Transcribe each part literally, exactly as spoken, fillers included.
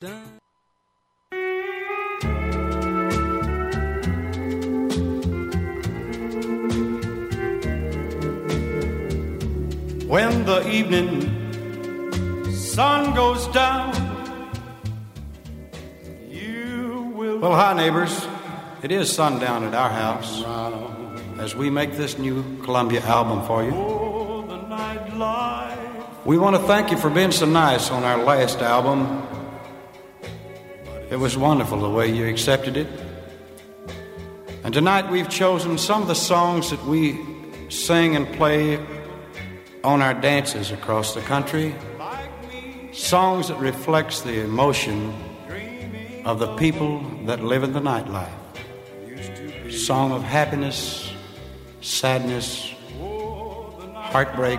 When the evening sun goes down, you will... Well, hi, neighbors. It is sundown at our house as we make this new Columbia album for you. We want to thank you for being so nice on our last album. It was wonderful the way you accepted it. And tonight we've chosen some of the songs that we sing and play on our dances across the country. Songs that reflects the emotion of the people that live in the nightlife. Song of happiness, sadness, heartbreak.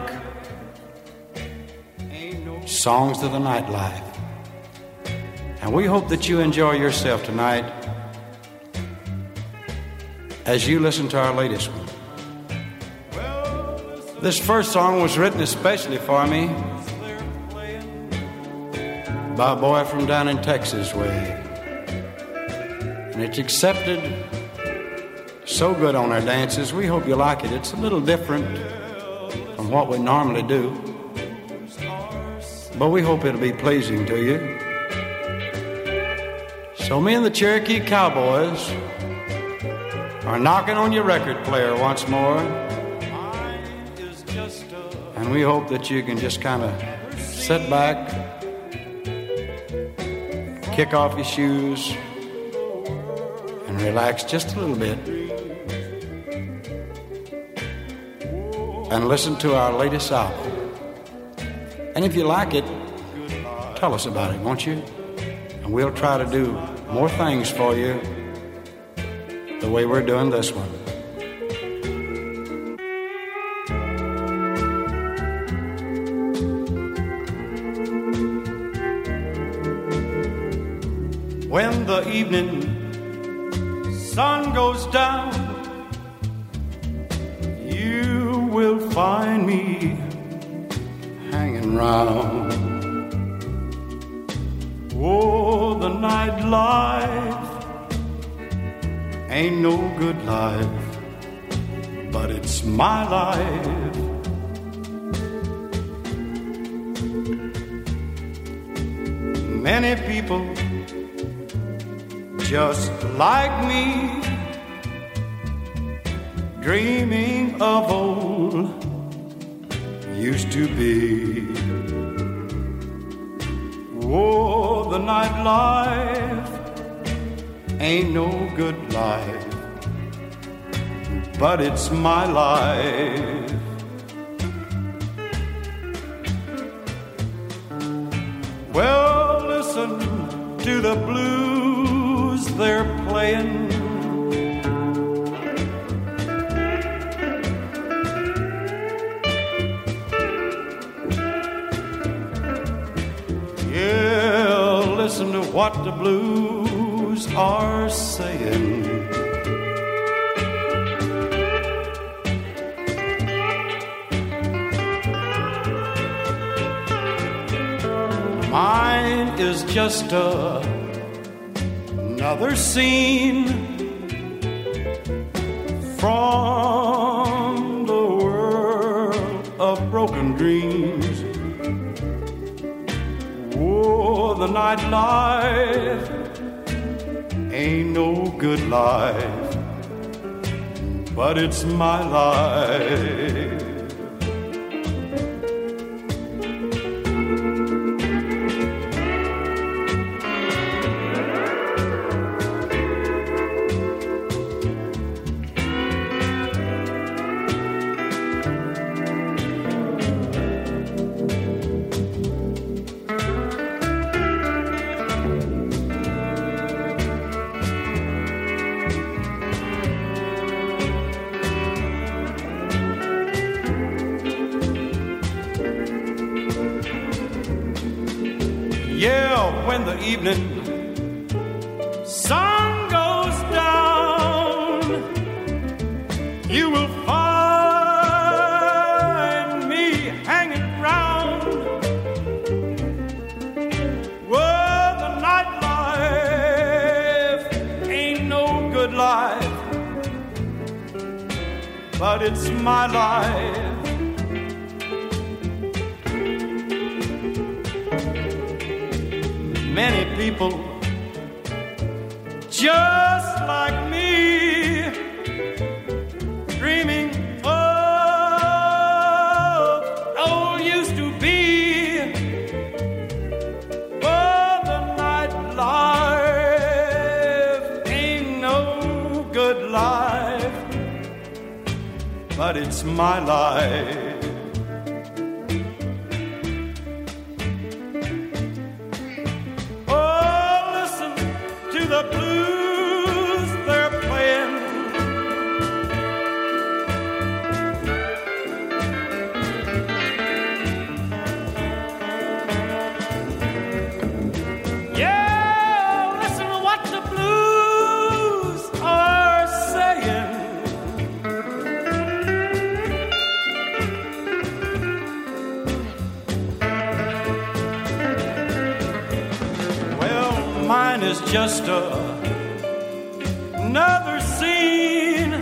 Songs of the nightlife. And we hope that you enjoy yourself tonight as you listen to our latest one. This first song was written especially for me by a boy from down in Texas way. And it's accepted so good on our dances. We hope you like it. It's a little different from what we normally do, but we hope it'll be pleasing to you. So me and the Cherokee Cowboys are knocking on your record player once more. And we hope that you can just kind of sit back, kick off your shoes, and relax just a little bit. And listen to our latest album. And if you like it, tell us about it, won't you? And we'll try to do more things for you the way we're doing this one. When the evening sun goes down, you will find me hanging round. Oh, the nightlife ain't no good life, but it's my life. Many people just like me, dreaming of old used to be. Oh, the nightlife ain't no good life, but it's my life. Well, listen to the blues they're playing. Yeah, listen to what the blues are saying. Mine is just a another scene from the world of broken dreams. Oh, the nightlife ain't no good life, but it's my life. Yeah, when the evening sun goes down, you will find me hanging round. Well, the night but it's my life. Many people just like me, dreaming of old used to be. Oh, the nightlife ain't no good life, but it's my life. The blues they're playing, yeah, listen to what the blues are saying. Well, mine is just a another scene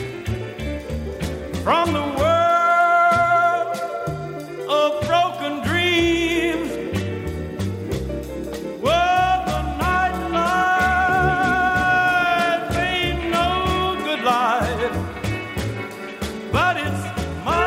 from the world of broken dreams. Well, the nightlife ain't no good life, but it's my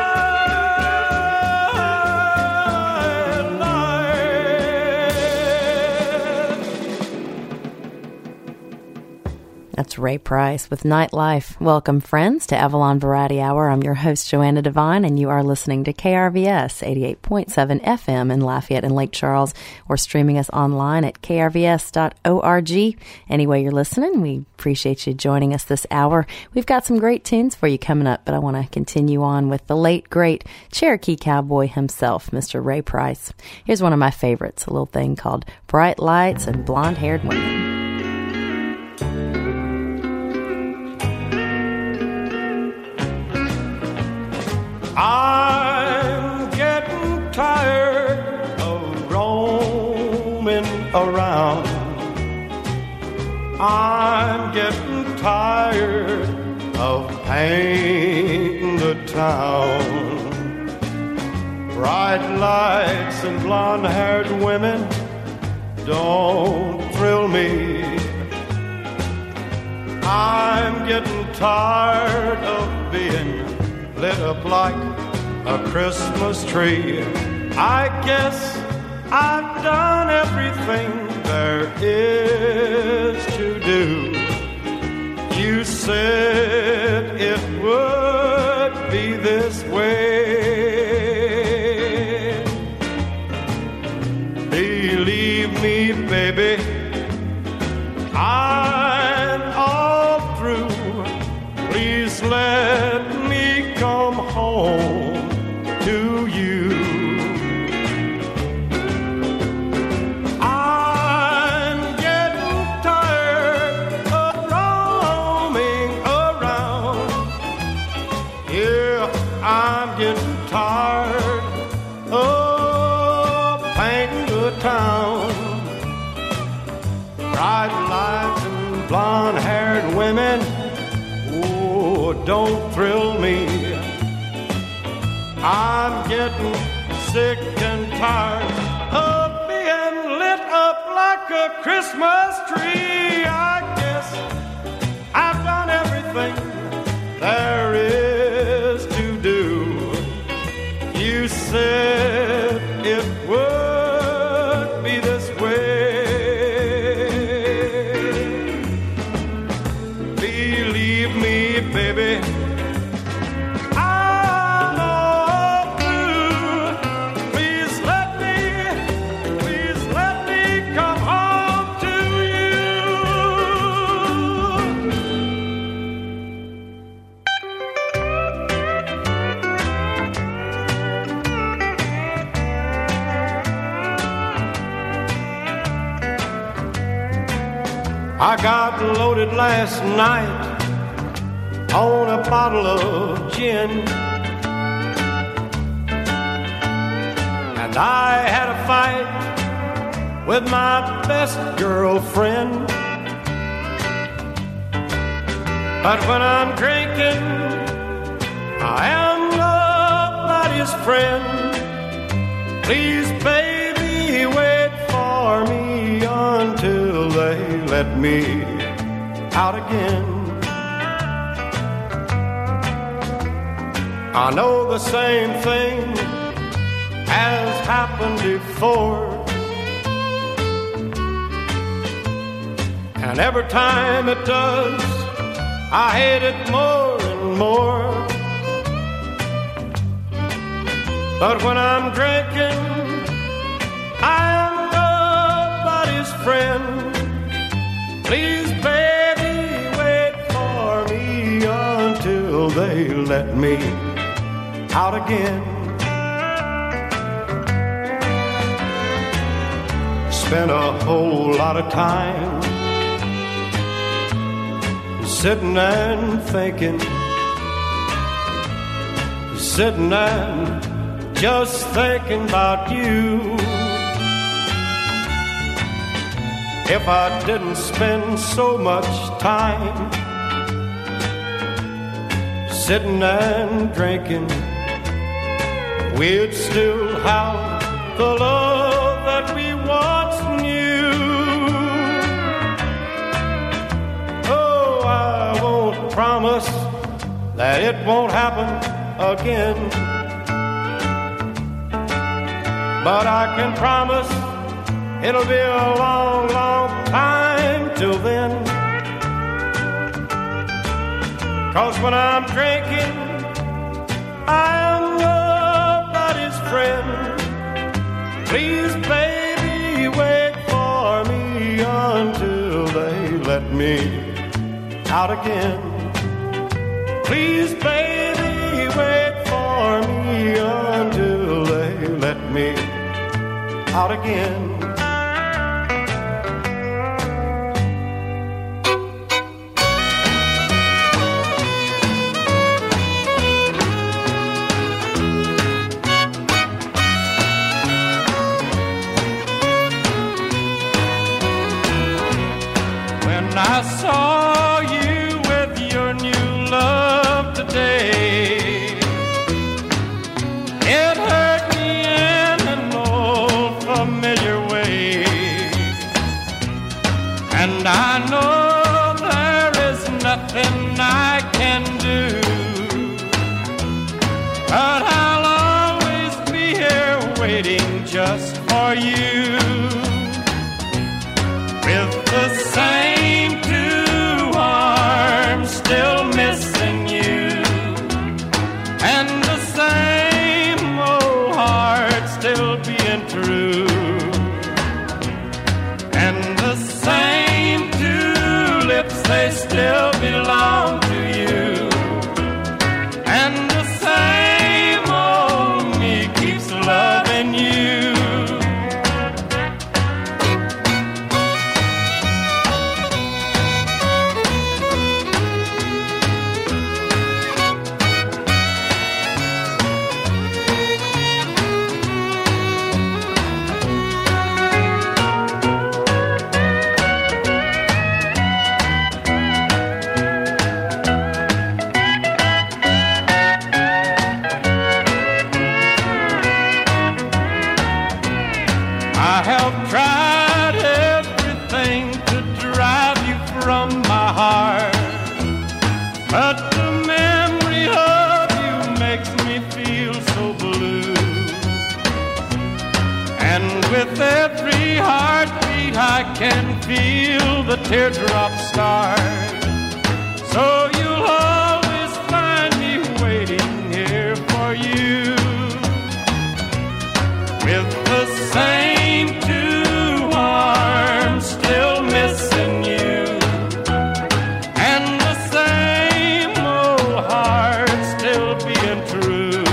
That's Ray Price with Nightlife. Welcome, friends, to Avalon Variety Hour. I'm your host, Joanna Devine, and you are listening to K R V S eighty-eight point seven F M in Lafayette and Lake Charles, or streaming us online at k r v s dot org. Anyway you're listening, we appreciate you joining us this hour. We've got some great tunes for you coming up, but I want to continue on with the late, great Cherokee cowboy himself, Mister Ray Price. Here's one of my favorites, a little thing called Bright Lights and Blonde-Haired Women. I'm getting tired of roaming around. I'm getting tired of painting the town. Bright lights and blonde-haired women don't thrill me. I'm getting tired of being lit up like a Christmas tree. I guess I've done everything there is to do. You said it would be this way. Believe me, baby, I'm all through. Please let me come home to you. I'm getting tired of roaming around. Yeah, I'm getting tired of painting the town. Bright lights and blonde-haired women, oh, don't thrill me. I'm getting sick and tired of being lit up like a Christmas tree. I guess I've done everything there is to do. You said it would be this way. Believe me, baby, I got loaded last night on a bottle of gin, and I had a fight with my best girlfriend. But when I'm drinking, I am nobody's friend. Please, baby, wait for me until they let me out again. I know the same thing has happened before, and every time it does, I hate it more and more. But when I'm drinking, I'm nobody's friend. Please, baby, wait for me until they let me out again. Spent a whole lot of time sitting and thinking, sitting and just thinking about you. If I didn't spend so much time sitting and drinking, we'd still have the love that we once knew. Oh, I won't promise that it won't happen again, but I can promise it'll be a long, long time till then. 'Cause when I'm drinking, I'm nobody's friend. Please, baby, wait for me until they let me out again. Please, baby, wait for me until they let me out again. I saw you with your new love today. It hurt me in an old familiar way, and I know there is nothing I can do, but I'll always be here waiting just for you, with the same still missing you, and the same old heart still being true, and the same two lips, they still belong to you, and the same old me keeps loving you. I have tried everything to drive you from my heart, but the memory of you makes me feel so blue, and with every heartbeat I can feel the teardrops start. So you'll always find me waiting here for you, with the same two arms still missing you, and the same old heart still being true,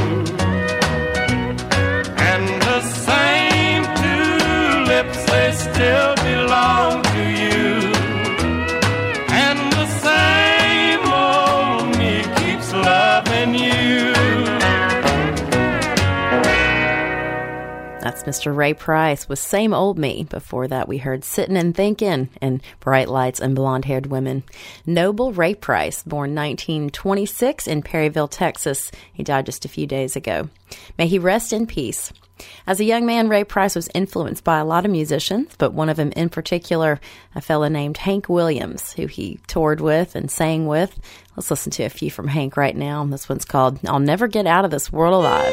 and the same two lips, they still belong to you, and the same old me keeps loving you. That's Mister Ray Price with Same Old Me. Before that, we heard Sittin' and Thinkin' and Bright Lights and Blonde-Haired Women. Noble Ray Price, born nineteen twenty-six in Perryville, Texas. He died just a few days ago. May he rest in peace. As a young man, Ray Price was influenced by a lot of musicians, but one of them in particular, a fella named Hank Williams, who he toured with and sang with. Let's listen to a few from Hank right now. This one's called I'll Never Get Out of This World Alive.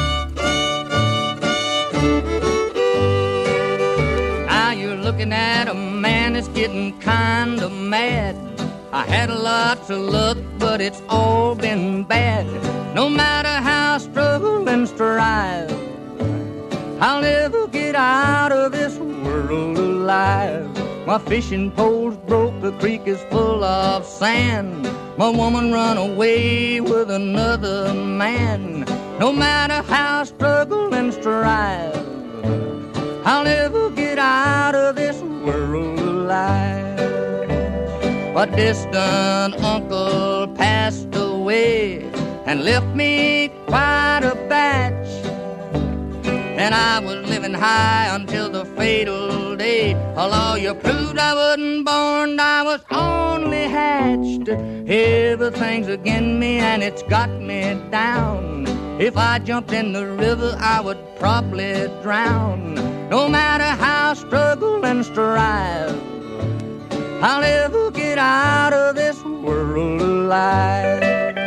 Now you're looking at a man that's getting kind of mad. I had a lot of luck, but it's all been bad. No matter how I struggle and strive, I'll never get out of this world alive. My fishing pole's broke, the creek is full of sand. My woman run away with another man. No matter how I struggle and strive, I'll never get out of this world alive. My distant uncle passed away and left me quite a batch. And I was living high until the fatal day. A lawyer proved I wasn't born, I was only hatched. Everything's against me and it's got me down. If I jumped in the river, I would probably drown. No matter how I struggle and strive, I'll never get out of this world alive.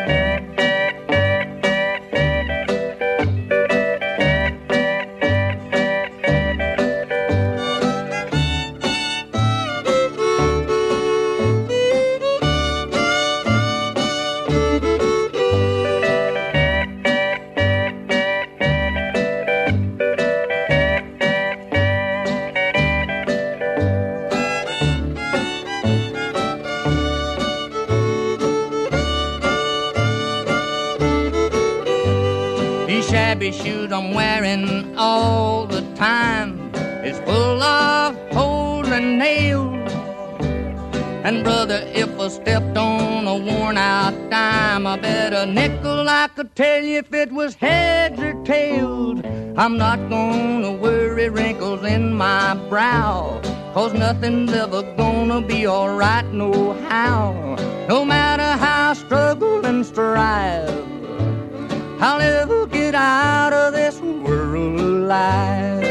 Shabby shoes I'm wearing all the time is full of holes and nails. And brother, if I stepped on a worn out dime, I bet a nickel I could tell you if it was heads or tails. I'm not gonna worry wrinkles in my brow, 'cause nothing's ever gonna be alright no how. No matter how I struggle and strive, I'll never get out of this world alive.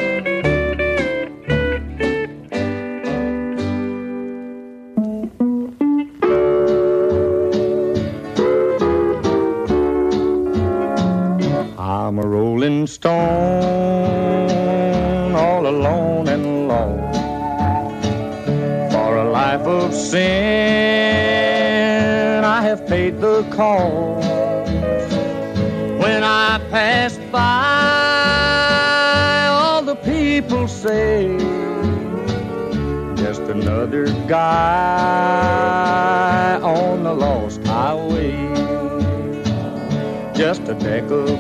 I'm a rolling stone, all alone and lost. For a life of sin, I have paid the cost. When I pass by, all the people say, just another guy on the lost highway. Just a deck of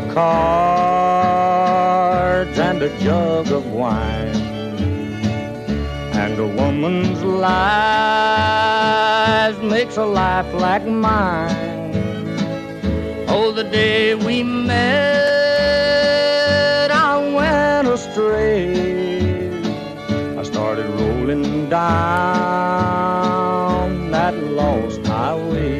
cards and a jug of wine, and a woman's lies makes a life like mine. Oh, the day we met, I went astray. I started rolling down that lost highway.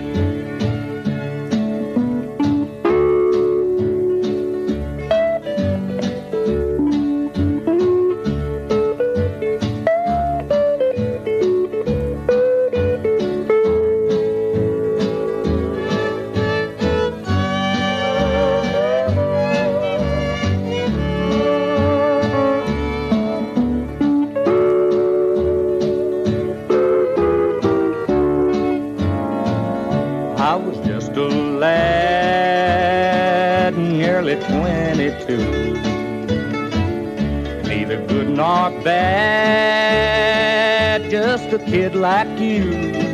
twenty-two. Neither good nor bad, just a kid like you.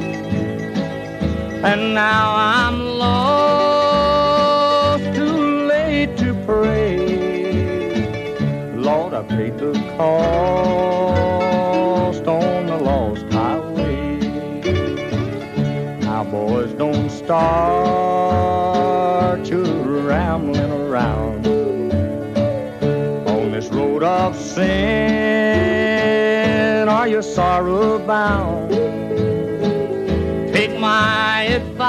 And now I'm lost, too late to pray. Lord, I paid the cost on the lost highway. Now boys, don't start to rambling around on this road load of sin, are you sorrow bound? Take my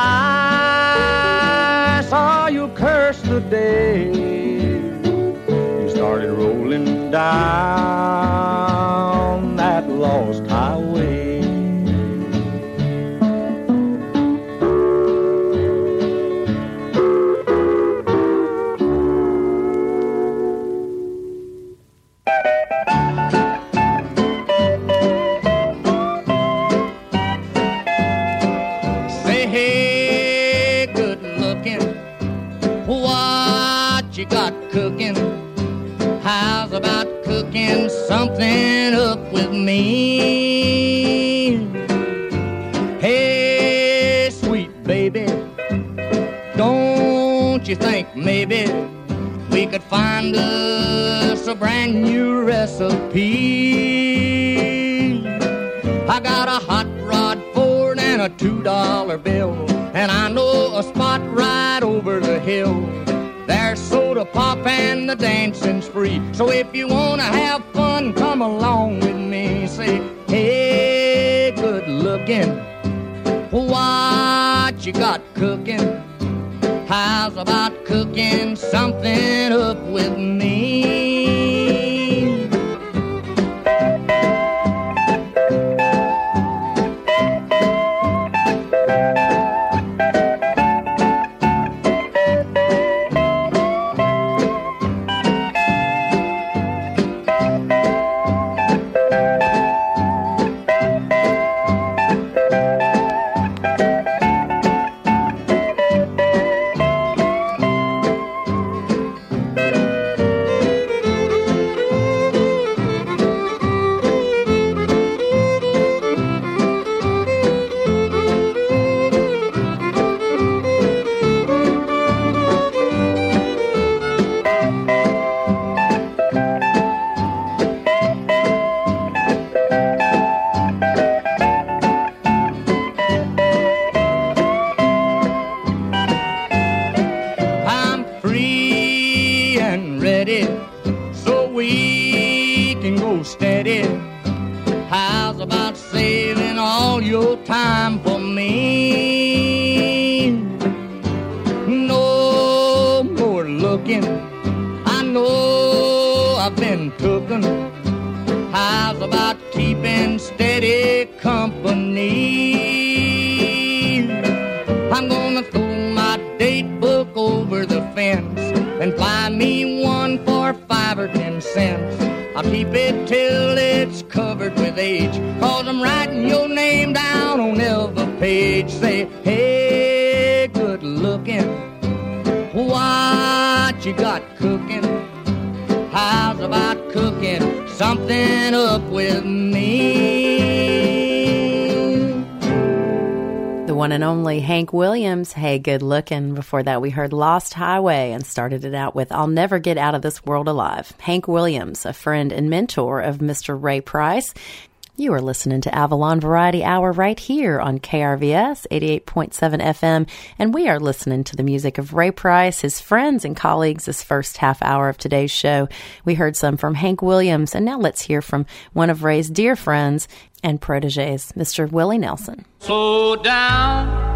advice, or you curse the day you started rolling down that lost highway. Got cooking, how's about cooking something up with me? Hey, sweet baby, don't you think maybe we could find us a brand new recipe? I got a hot rod Ford and a two dollar bill, and I know a spot right over the hill. There's soda pop and the dancing's free. So if you wanna have fun, come along with me. Say, hey, good looking, what you got cooking? How's about cooking something up with me? Hank Williams, Hey Good Lookin'. Before that, we heard Lost Highway and started it out with I'll Never Get Out of This World Alive. Hank Williams, a friend and mentor of Mister Ray Price. You are listening to Avalon Variety Hour right here on K R V S eighty-eight point seven F M, and we are listening to the music of Ray Price, his friends and colleagues this first half hour of today's show. We heard some from Hank Williams, and now let's hear from one of Ray's dear friends and proteges, Mister Willie Nelson. Slow down.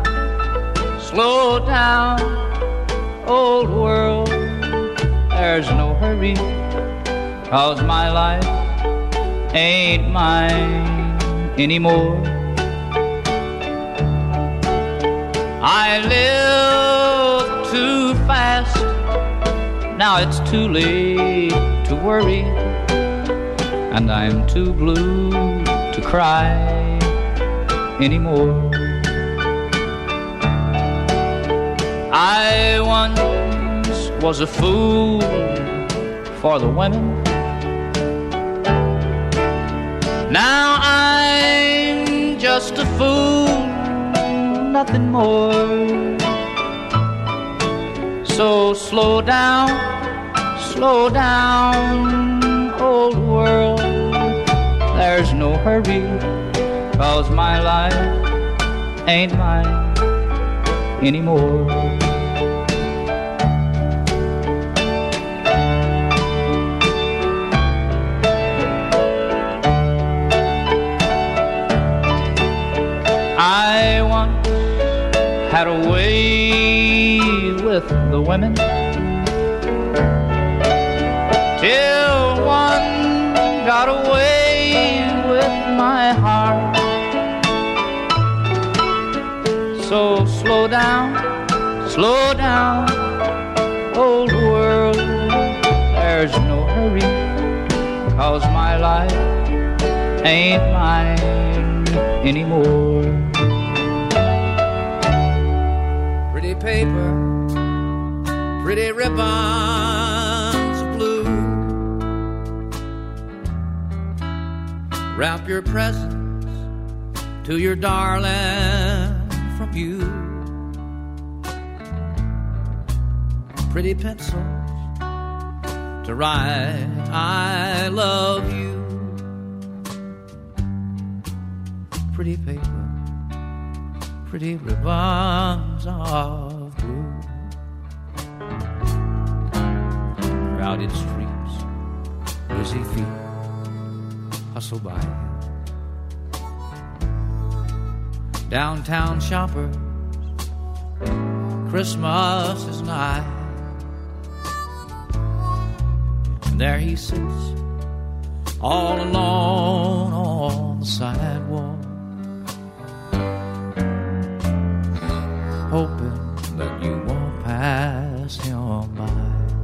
Slow down, old world, there's no hurry, 'cause my life ain't mine anymore. I live too fast, now it's too late to worry, and I'm too blue to cry anymore. I once was a fool for the women. Now I'm just a fool, nothing more. So slow down, slow down, old world. There's no hurry, 'cause my life ain't mine anymore. I once had a way with the women, till one got away with my heart. So slow down, slow down, old world, there's no hurry, 'cause my life ain't mine anymore. Pretty paper, pretty ribbons of blue, wrap your presents to your darling from you. Pretty pencils to write I love you. Pretty paper, pretty ribbons of blue. Crowded streets, busy feet hustle by. Downtown shoppers, Christmas is nigh. And there he sits, all alone on the sidewalk, hoping that you won't pass him by.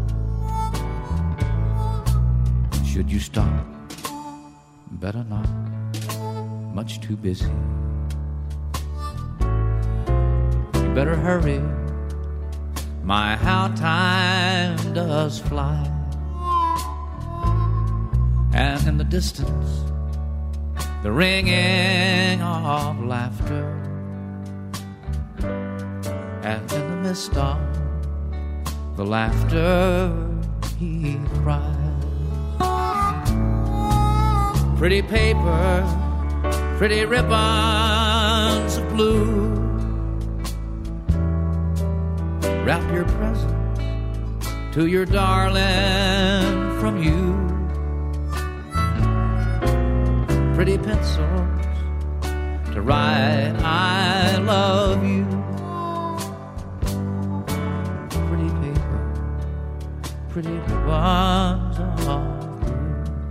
Should you stop? Better not, much too busy. You better hurry, my how time does fly. And in the distance, the ringing of laughter, and in the midst of the laughter he cries. Pretty paper, pretty ribbons of blue, wrap your present to your darling from you. Pretty pencils to write I love you. Pretty paper, pretty ribbons of blue.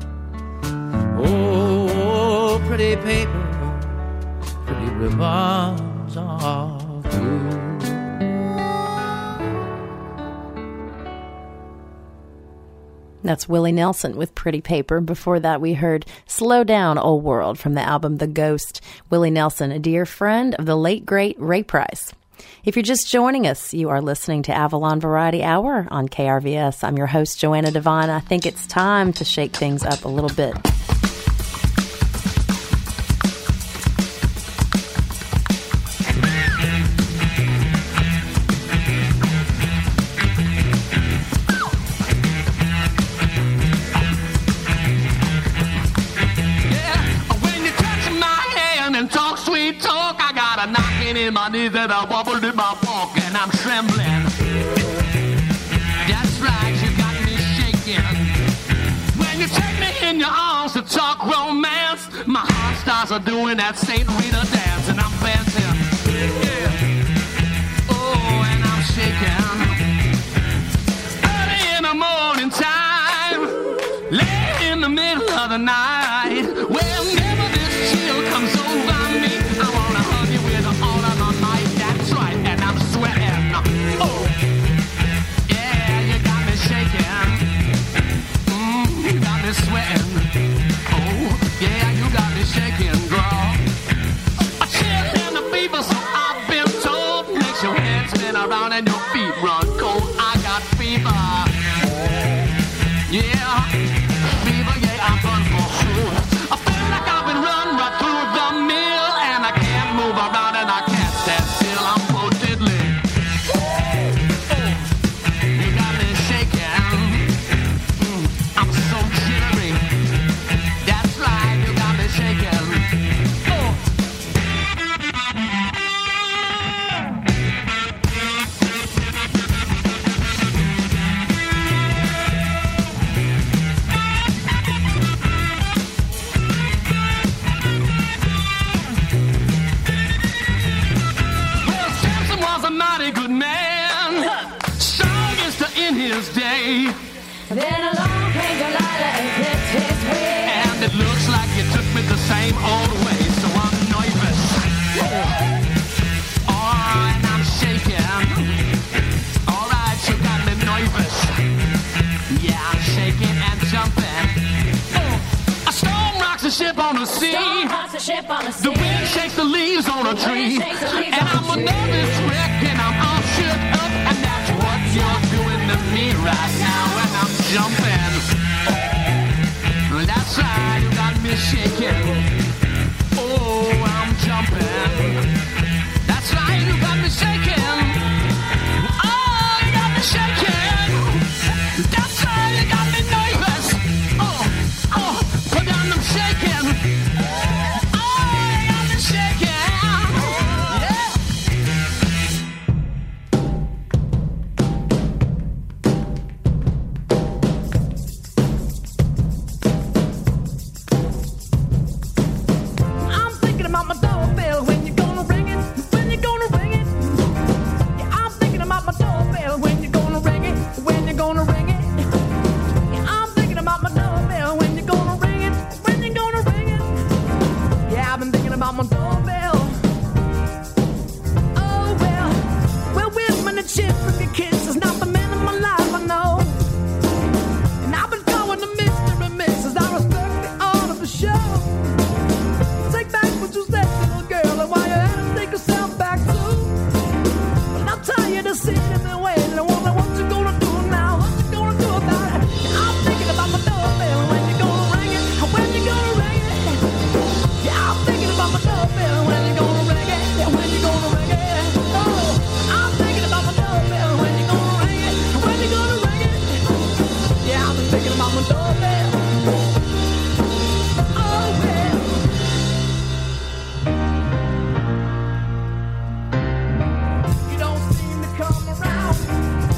Oh, pretty paper, pretty ribbons of blue. That's Willie Nelson with Pretty Paper. Before that, we heard Slow Down, Old World from the album The Ghost. Willie Nelson, a dear friend of the late, great Ray Price. If you're just joining us, you are listening to Avalon Variety Hour on K R V S. I'm your host, Joanna Devine. I think it's time to shake things up a little bit. In my knees and I wobbled in my walk and I'm trembling. That's right, you got me shaking. When you take me in your arms to talk romance, my heart starts a doing that Saint Rita dance and I'm dancing. Yeah. Oh, and I'm shaking. Early in the morning time, late in the middle of the night, whenever this chill comes over me, I wanna hug you with all of my might. That's right, and I'm sweating. Oh, yeah, you got me shaking. Mm, you got me sweating. Oh, yeah, you got me shaking, girl. A chill and a fever, so I've been told, makes your head spin around and your feet run cold. I got fever. Yeah, fever, yeah, I'm done for sure. I feel like I've been run right through the mill, and I can't move around and I can't stand still. I'm so diddly. You got me shaking. Mm, I'm so jittery. That's right, you got me shaking. Oh. Then along came Delilah and clipped his wig. And it looks like you took me the same old way, so I'm nervous. Oh, and I'm shaking. Alright, you got me nervous. Yeah, I'm shaking and jumping. Oh, a storm rocks the ship on the sea. Storm rocks the ship on the sea. The wind shakes the leaves on a tree. And I'm a nervous wreck and I'm all shook up. And that's what you're doing to me right now. And I'm jumping. That's right, you got me shaking. Oh, I'm jumping. That's right, you got me shaking. Oh, you got me shaking. That's right, you got me nervous. Oh, oh, but I'm shaking. Oh, you got me shaking. Yeah. I'm thinking about my doorbell. When you gonna ring it? When you gonna ring it? Yeah, I'm thinking about my doorbell. When you gonna ring it? When you gonna ring it? Yeah, I'm thinking about my doorbell. When you gonna ring it? When you gonna ring it? Yeah, I've been thinking about my doorbell. Oh well, well, women and chip with your kids is not the man of my life, I know. And I've been going to Mister and Missus I respect the art of the show. Take back what you said, little girl, and while you're at it, take yourself back too. And I'll tell you to sit in the way, and I wonder what you gonna do now, what you gonna do about it. I'm thinking about my doorbell, when you gonna ring it, when you gonna ring it. Yeah, I'm thinking about my doorbell, when you gonna ring it, when you gonna ring it. Oh, I'm thinking about my doorbell, when you gonna ring it, when you gonna ring it. Yeah, I've been thinking about my doorbell. Oh well. You don't seem to come around.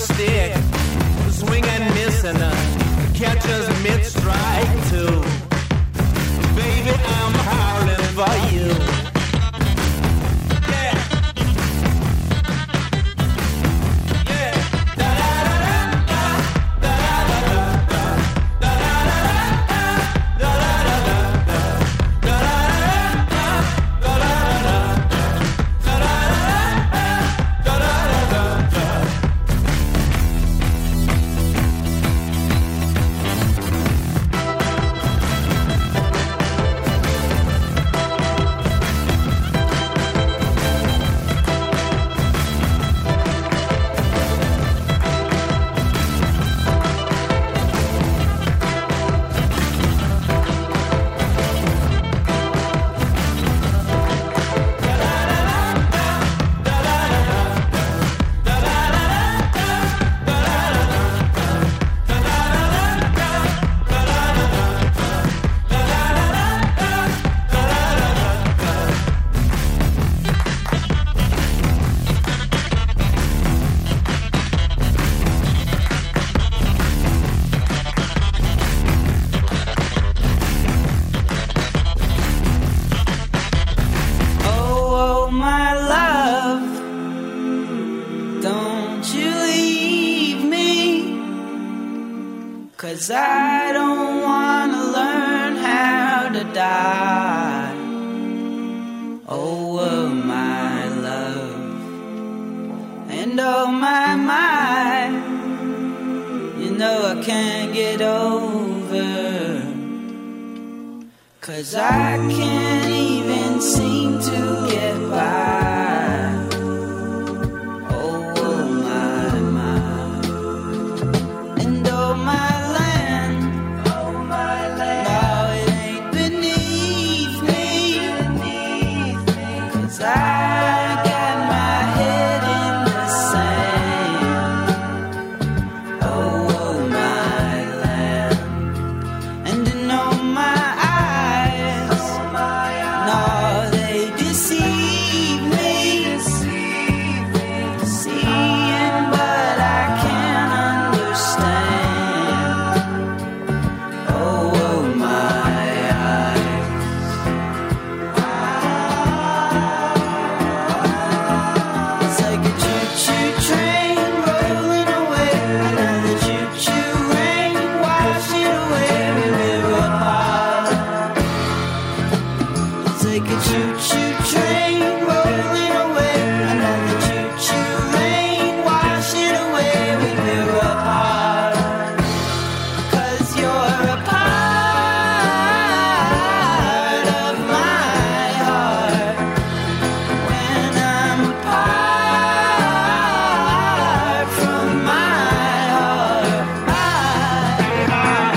stick, swing and miss and uh, catch us mid-strike too. Baby, I'm howling for you. Cause I don't wanna learn how to die. Oh, oh my love, and oh my, my, you know I can't get over. Cause I can't even seem to get by. Oh, oh my, my, and oh my. I got my head in the sand. Oh, oh my land, and in all my eyes, no, they deceive me, seeing but I can't understand. Oh, oh my eyes. Choo-choo train rolling away, another choo-choo rain washing away. We grew apart, 'cause you're a part of my heart. When I'm apart from my heart, my heart.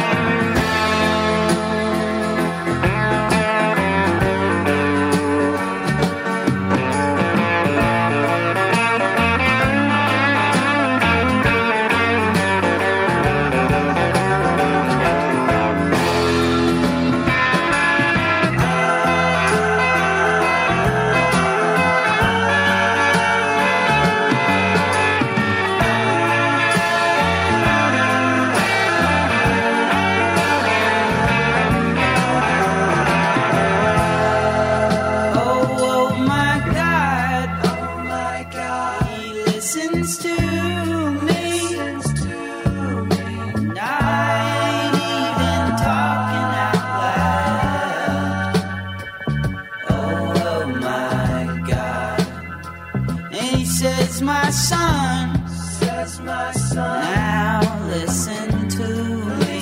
My son, says my son, now listen to me.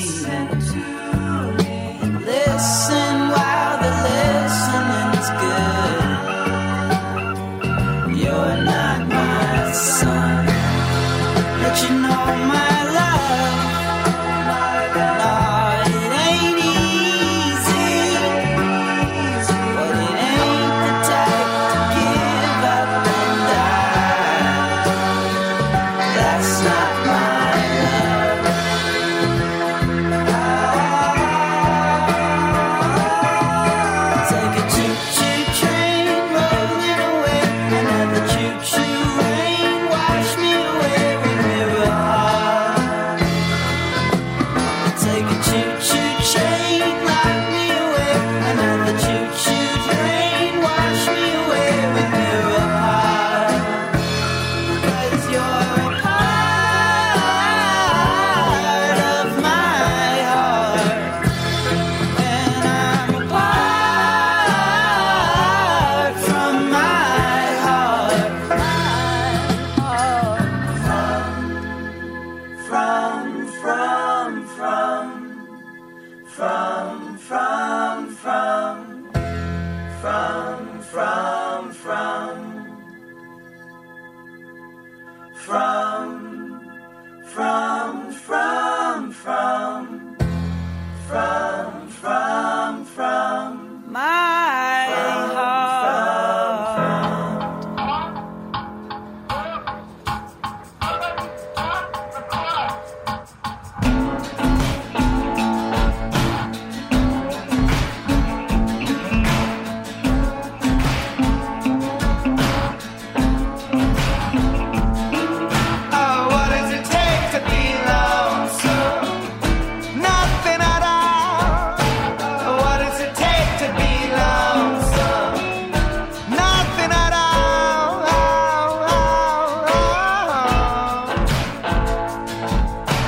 Listen while the listening's good. You're not my son, but you know my love. No, it ain't easy, but it ain't the type to give up and die. That's not my love. Take a choo-choo train rolling away, another choo-choo rain wash me away. We were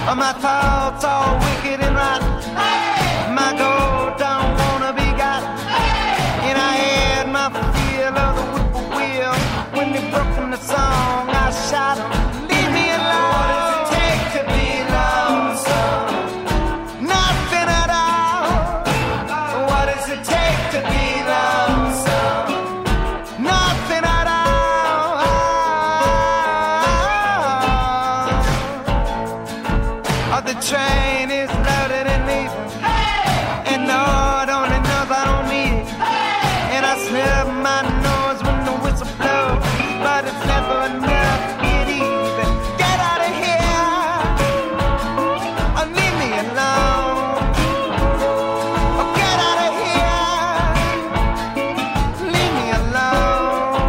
My thoughts all wicked and rotten. My goal don't wanna be got. And I had my feel of the whippoorwill. When they broke in the song, I shot 'em. Leave me alone. What does it take to be lonesome? Nothing at all. What does it take to be lonesome? Nothing at all. Oh, the train is loaded and leaving. And Lord only knows I don't need it. And I snub my nose when the whistle blows. But it's never enough to get even. Get out of here. Or leave me alone. Or get out of here. Leave me alone.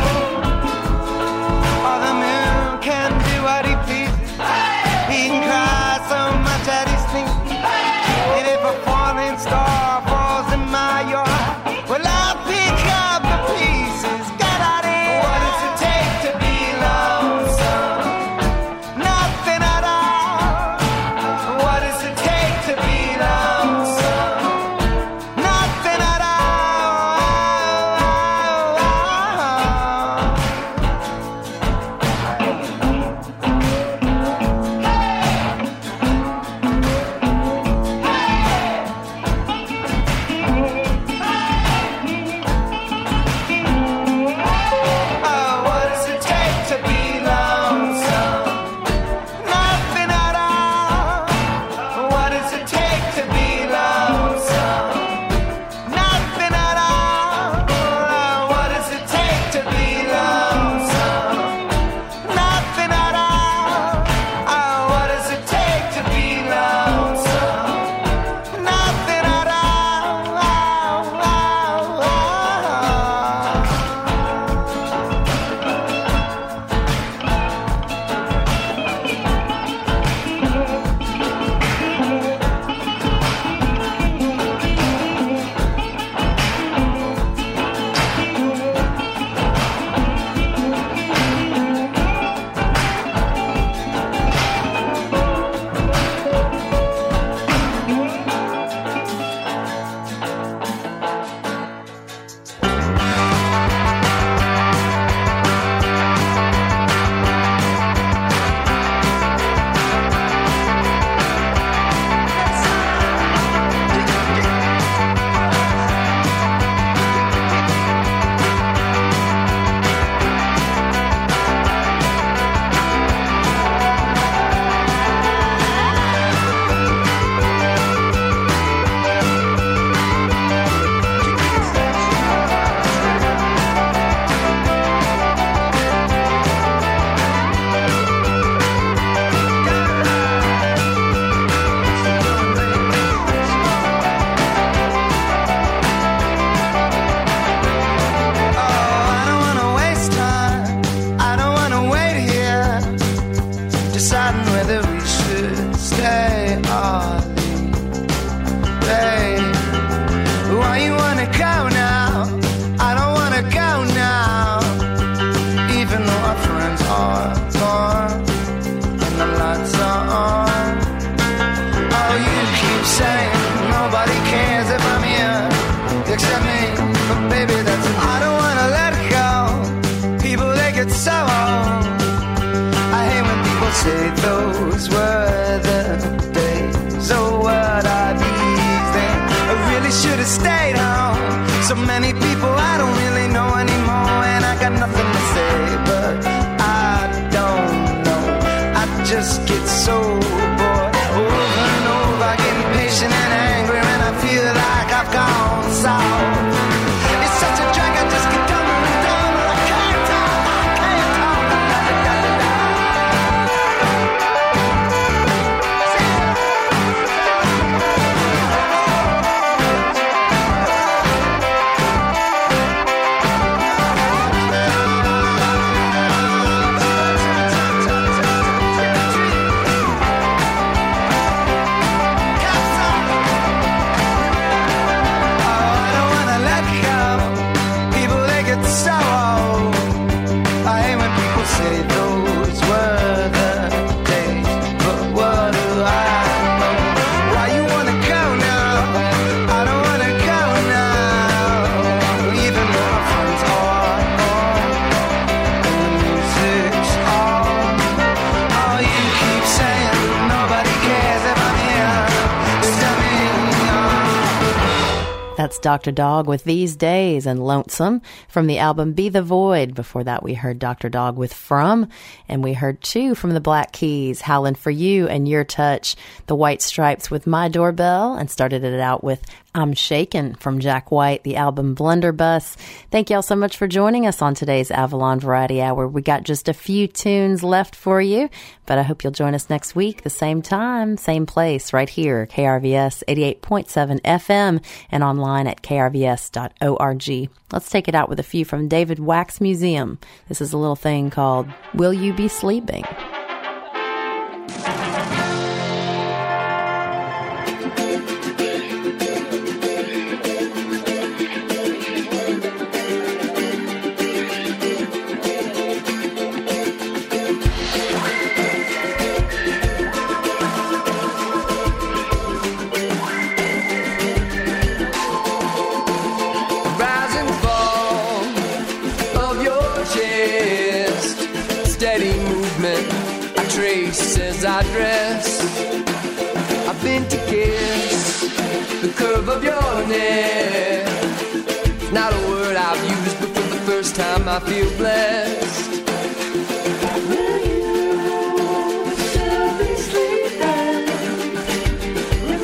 Or the moon can do what he pleases. He can cry so much that he sleeps. And if a falling star falls in my yard, well, I'll pick up the pieces. Get out of here. What does it take to be lonesome? Nothing at all. What does it take to be lonesome? Nothing at Oh, what does it take to be lonesome? Nothing at all. What does it take to be lonesome? Nothing at all. What does it take to be lonesome? Nothing at all. Oh, what does it take to be lonesome? Nothing at deciding whether we should stay or leave. Babe, why you wanna go now? I don't wanna go now. Even though our friends are gone and the lights are on. Oh, you keep saying nobody cares if I'm here except me. But baby, that's it. I don't wanna let it go. People, they get so old. I hate when people say those were the days. Oh, what are these days? I really should have stayed home. So many people I don't really know anymore. And I got nothing to say, but I don't know. I just get so bored over and over, getting patient and angry when I feel like I've gone soft. It's such a drag, I just get dumber and dumber. I can't talk, I can't talk. Oh, I don't wanna That's Doctor Dog with These Days and Lonesome from the album Be the Void. Before that, we heard Doctor Dog with From, and we heard two from the Black Keys, Howlin' for You and Your Touch, the White Stripes with My Doorbell, and started it out with I'm Shakin' from Jack White, the album Blunderbuss. Thank y'all so much for joining us on today's Avalon Variety Hour. We got just a few tunes left for you, but I hope you'll join us next week, the same time, same place, right here, K R V S eighty-eight point seven F M, and online at K R V S dot org. Let's take it out with a few from David Wax Museum. This is a little thing called Will You Be Sleeping? I dress, I've been to kiss the curve of your neck. Not a word I've used, but for the first time I feel blessed. Will you still be sleeping when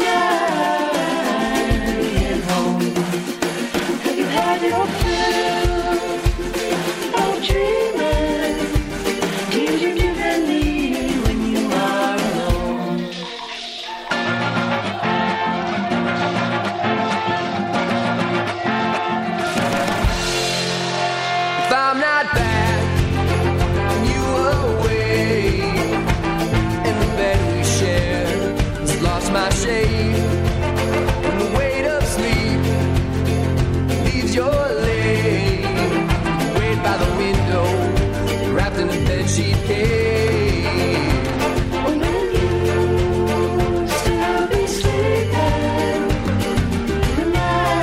I get home? Have you had your fill of dreaming? Did you give any? My shade, when the weight of sleep leaves your leg, wait by the window, wrapped in a bedsheet cave. Will you still be sleeping when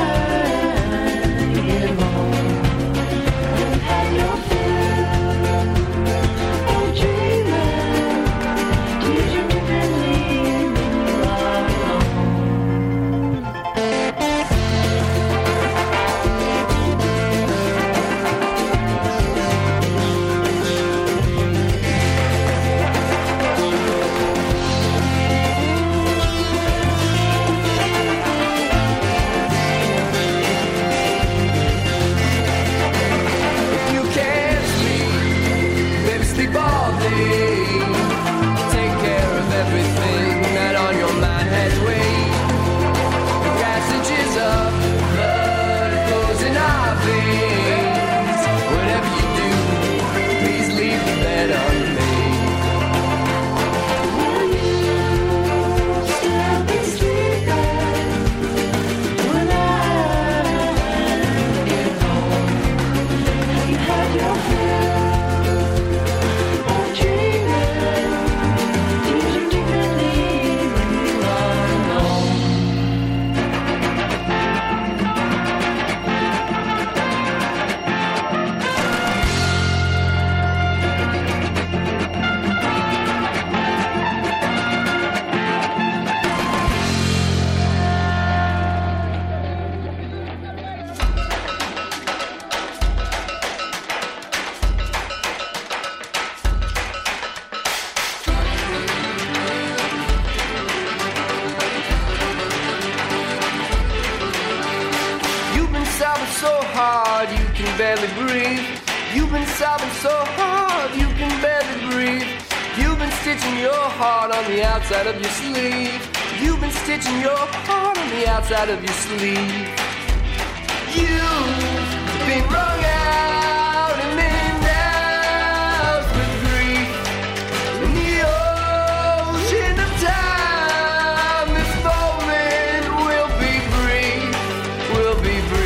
I get home? Have you had your fill of dreaming? Did you give any? So hard you can barely breathe. You've been sobbing so hard you can barely breathe. You've been stitching your heart on the outside of your sleeve. You've been stitching your heart on the outside of your sleeve. You've been wrung out and then out with grief. In the ocean of time, this moment will be brief, will be brief.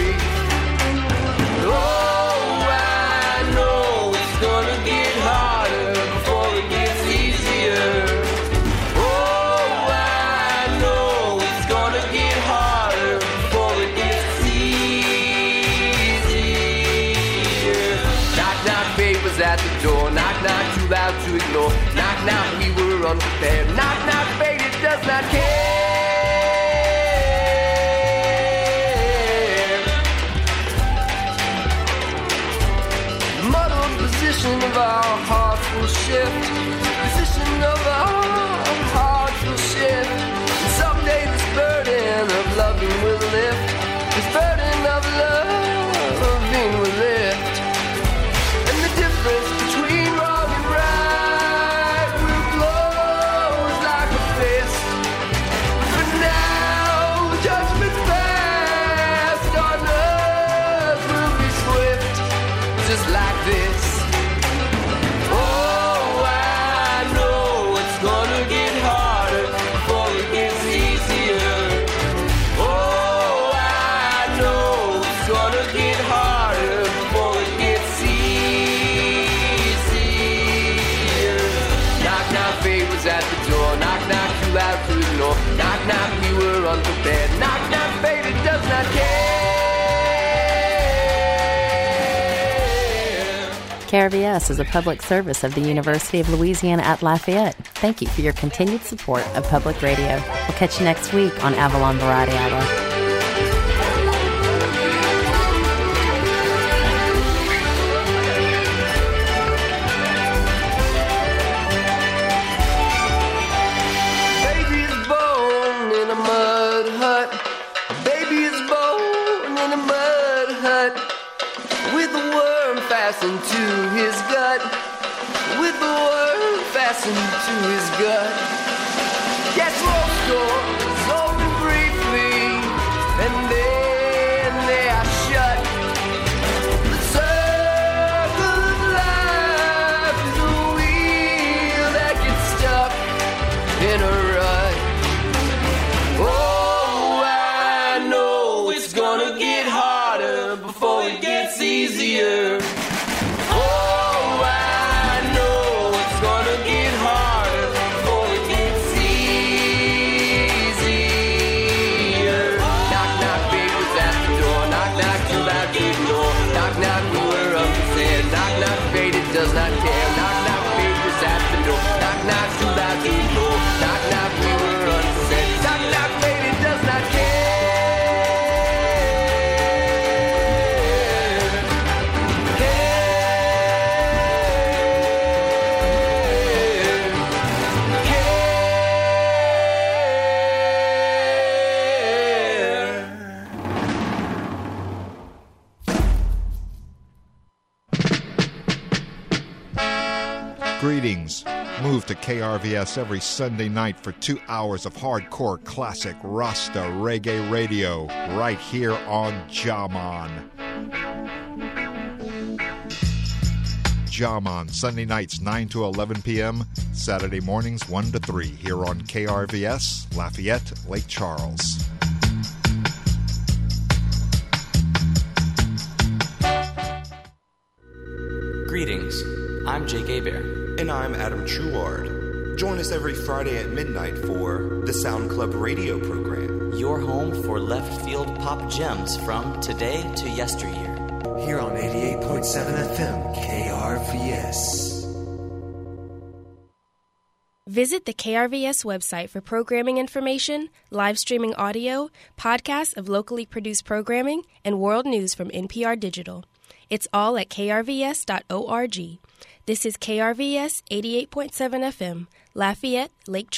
At the door, knock, knock, too loud to ignore. Knock, knock, we were unprepared. Knock, knock, fate, it does not care. position of our hearts will shift. Position of our hearts will shift. And someday this burden of loving will lift. This burden of loving will lift. And the difference between wrong and right will close like a fist. But now judgment passed on us will be swift, just like this. Oh, I know it's gonna get harder before it gets easier. Oh, I know it's gonna get harder before it gets easier. Knock, knock, fate was at the door. Knock, knock, too loud through the door. Knock, knock, we were unprepared. Knock, knock, fate, it does not care. K R V S is a public service of the University of Louisiana at Lafayette. Thank you for your continued support of public radio. We'll catch you next week on Avalon Variety Hour. Baby is born in a mud hut. Baby is born in a mud hut. With a worm fastened to his gut. With a worm fastened to his gut. Yes, long stories only briefly, and then they are shut. The circle of life is a wheel that gets stuck in a rut. Oh, I know it's gonna get harder before it gets easier. Oh, I know it's gonna get harder before it gets easier. Knock, knock, baby was at the door. Knock, knock, too loud, through the door. Knock, knock, we were unprepared. Knock, knock, fate, it does not care. Knock, knock, baby was at the door. Knock, knock, too loud, through the door. Knock, knock, we were unprepared. Knock, knock, fate, it does not care. Greetings. Move to K R V S every Sunday night for two hours of hardcore classic Rasta reggae radio right here on Jaman. Jaman, Sunday nights nine to eleven p.m., Saturday mornings one to three here on K R V S, Lafayette, Lake Charles. Greetings. I'm Jake Hebert. And I'm Adam Truard. Join us every Friday at midnight for the Sound Club radio program. Your home for left field pop gems from today to yesteryear. Here on eighty-eight point seven F M, K R V S. Visit the K R V S website for programming information, live streaming audio, podcasts of locally produced programming, and world news from N P R Digital. It's all at k r v s dot org. This is K R V S eighty-eight point seven F M, Lafayette, Lake Charles.